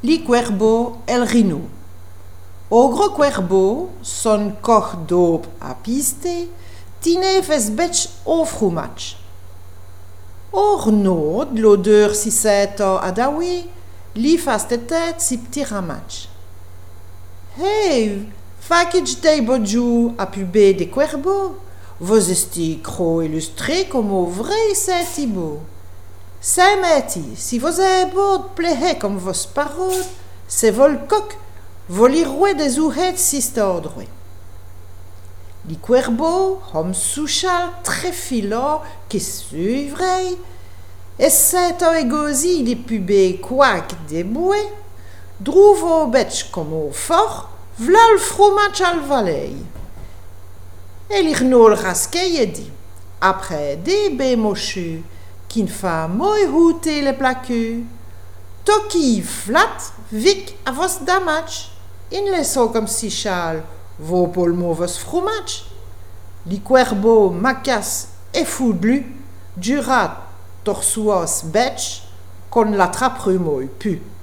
Li cuervo el rino. O gro cuervo, son koch doop a piste, tinefes betch o fromage. Or nod, l'odeur si seto ad awi, li fastetet si ptiramach. Hey, fakic dei bodju a pube de cuervo, vos esti cro illustré como vrei setibo. Semeti, si vos e bod plehe comme vos parod, se vol coq, voli roue des ouhet sistordre. Li cuervo, hom souchal tre filo, que suivrei, e seto egozi li pube quac de boue, druvo betch como fort, vlal fromage al valei. E li gnol raskeie di, après de be mochu, kin fa moi houte le placu, toki flat, vic a vos damach, in le so comme si chal, vo polmo vos fromage. Li cuerbo macas e foudlu, durat torsuos betch, kon la traprumoy pu.